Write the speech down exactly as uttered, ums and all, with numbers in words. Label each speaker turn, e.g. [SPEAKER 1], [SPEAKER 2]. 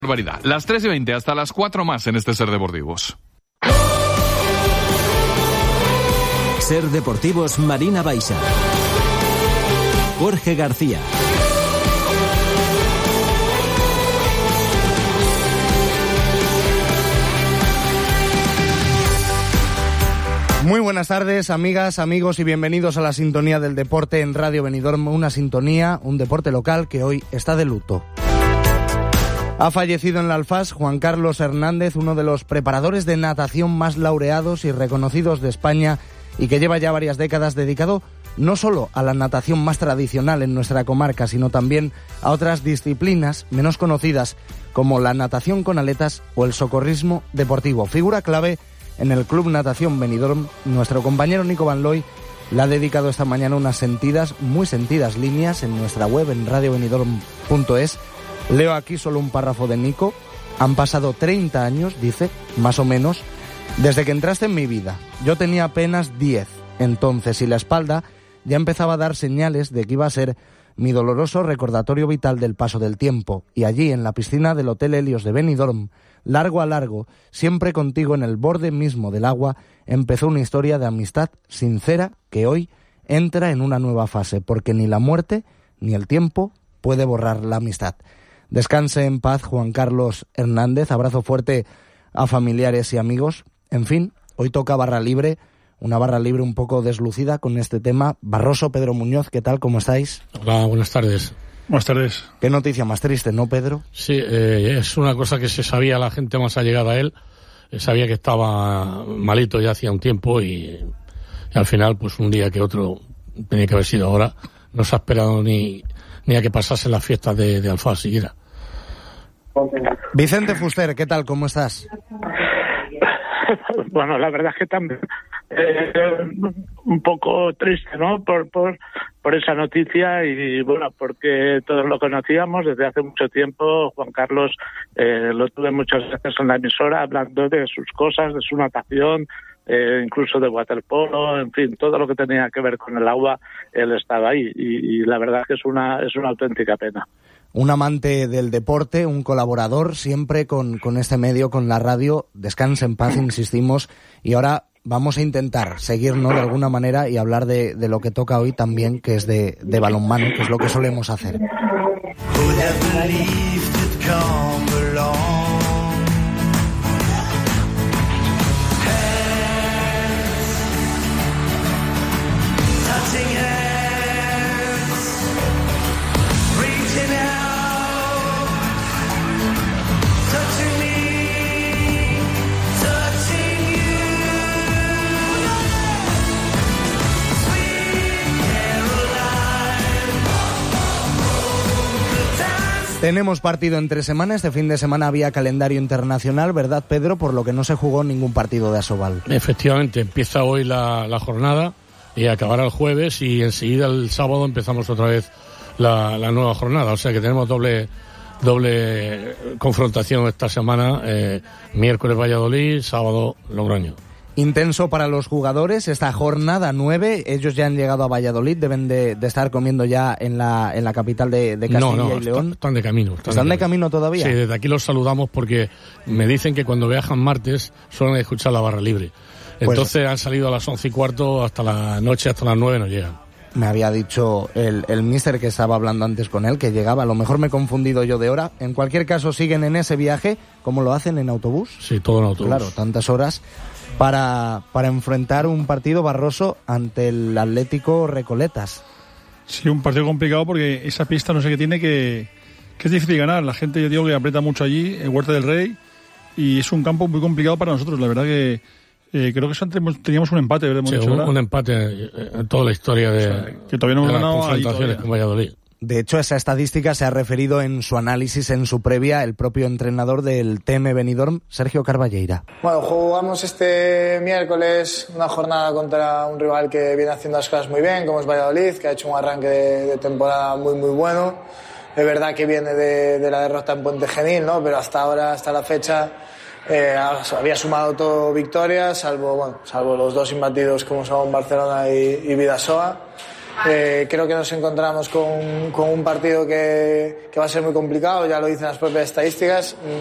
[SPEAKER 1] Barbaridad. Las tres y veinte hasta las cuatro más en este Ser Deportivos.
[SPEAKER 2] Ser Deportivos Marina Baixa. Jorge García.
[SPEAKER 3] Muy buenas tardes, amigas, amigos, y bienvenidos a la sintonía del deporte en Radio Benidorm, una sintonía, un deporte local que hoy está de luto. Ha fallecido en la Alfás Juan Carlos Hernández, uno de los preparadores de natación más laureados y reconocidos de España y que lleva ya varias décadas dedicado no solo a la natación más tradicional en nuestra comarca, sino también a otras disciplinas menos conocidas como la natación con aletas o el socorrismo deportivo. Figura clave en el Club Natación Benidorm, nuestro compañero Nico Van Looy le ha dedicado esta mañana unas sentidas, muy sentidas líneas en nuestra web en radio benidorm punto es. Leo aquí solo un párrafo de Nico. Han pasado treinta años, dice, más o menos, desde que entraste en mi vida. Yo tenía apenas diez entonces y la espalda ya empezaba a dar señales de que iba a ser mi doloroso recordatorio vital del paso del tiempo. Y allí, en la piscina del Hotel Helios de Benidorm, largo a largo, siempre contigo en el borde mismo del agua, empezó una historia de amistad sincera que hoy entra en una nueva fase, porque ni la muerte ni el tiempo puede borrar la amistad. Descanse en paz Juan Carlos Hernández, abrazo fuerte a familiares y amigos. En fin, hoy toca barra libre, una barra libre un poco deslucida con este tema. Barroso, Pedro Muñoz, ¿qué tal? ¿Cómo estáis?
[SPEAKER 4] Hola, buenas tardes.
[SPEAKER 5] Buenas tardes.
[SPEAKER 3] Qué noticia más triste, ¿no, Pedro?
[SPEAKER 4] Sí, eh, es una cosa que se sabía la gente más allegada a él, eh, sabía que estaba malito ya hacía un tiempo y, y al final, pues un día que otro, tenía que haber sido ahora, no se ha esperado ni, ni a que pasasen las fiestas de, de Alfaz siquiera.
[SPEAKER 3] Vicente Fuster, ¿qué tal? ¿Cómo estás?
[SPEAKER 5] Bueno, la verdad es que también eh, un poco triste, ¿no? Por, por por esa noticia y bueno, porque todos lo conocíamos desde hace mucho tiempo. Juan Carlos eh, lo tuve muchas veces en la emisora hablando de sus cosas, de su natación, eh, incluso de waterpolo, en fin, todo lo que tenía que ver con el agua, él estaba ahí y, y la verdad es que es una es una auténtica pena.
[SPEAKER 3] Un amante del deporte, un colaborador siempre con, con este medio, con la radio. Descanse en paz, insistimos. Y ahora vamos a intentar seguirnos de alguna manera y hablar de, de lo que toca hoy también, que es de, de balonmano, que es lo que solemos hacer. Tenemos partido entre semanas. Este fin de semana había calendario internacional, ¿verdad, Pedro? Por lo que no se jugó ningún partido de Asobal.
[SPEAKER 4] Efectivamente, empieza hoy la, la jornada y acabará el jueves y enseguida el sábado empezamos otra vez la, la nueva jornada. O sea que tenemos doble doble confrontación esta semana, eh, miércoles Valladolid, sábado Logroño.
[SPEAKER 3] Intenso para los jugadores esta jornada nueve. Ellos ya han llegado a Valladolid, deben de, de estar comiendo ya en la en la capital de, de Castilla
[SPEAKER 4] no, no,
[SPEAKER 3] y León.
[SPEAKER 4] Están, están de camino. Están,
[SPEAKER 3] ¿Están
[SPEAKER 4] de,
[SPEAKER 3] de camino todavía?
[SPEAKER 4] Sí, desde aquí los saludamos porque me dicen que cuando viajan martes suelen escuchar la barra libre. Entonces pues, han salido a las once y cuarto hasta la noche, hasta las nueve no llegan.
[SPEAKER 3] Me había dicho el, el míster que estaba hablando antes con él que llegaba. A lo mejor me he confundido yo de hora. En cualquier caso siguen en ese viaje. ¿Cómo lo hacen? ¿En autobús?
[SPEAKER 4] Sí, todo en autobús.
[SPEAKER 3] Claro, tantas horas. Para, para enfrentar un partido, Barroso, ante el Atlético Recoletas.
[SPEAKER 5] Sí, un partido complicado porque esa pista no sé qué tiene que, que es difícil ganar. La gente, yo digo que aprieta mucho allí, en Huerta del Rey, y es un campo muy complicado para nosotros. La verdad que eh, creo que teníamos un empate, ¿verdad?
[SPEAKER 4] Sí, un, un empate en toda la historia de, o sea,
[SPEAKER 5] que todavía no
[SPEAKER 4] de
[SPEAKER 5] las
[SPEAKER 4] confrontaciones con Valladolid.
[SPEAKER 3] De hecho, esa estadística se ha referido en su análisis, en su previa, el propio entrenador del T M Benidorm, Sergio Carballeira.
[SPEAKER 6] Bueno, jugamos este miércoles una jornada contra un rival que viene haciendo las cosas muy bien, como es Valladolid, que ha hecho un arranque de, de temporada muy, muy bueno. Es verdad que viene de, de la derrota en Puente Genil, ¿no? Pero hasta ahora, hasta la fecha, eh, había sumado todo victorias, salvo, bueno, salvo los dos imbatidos como son Barcelona y, y Bidasoa. Eh, creo que nos encontramos con, con un partido que, que va a ser muy complicado, ya lo dicen las propias estadísticas.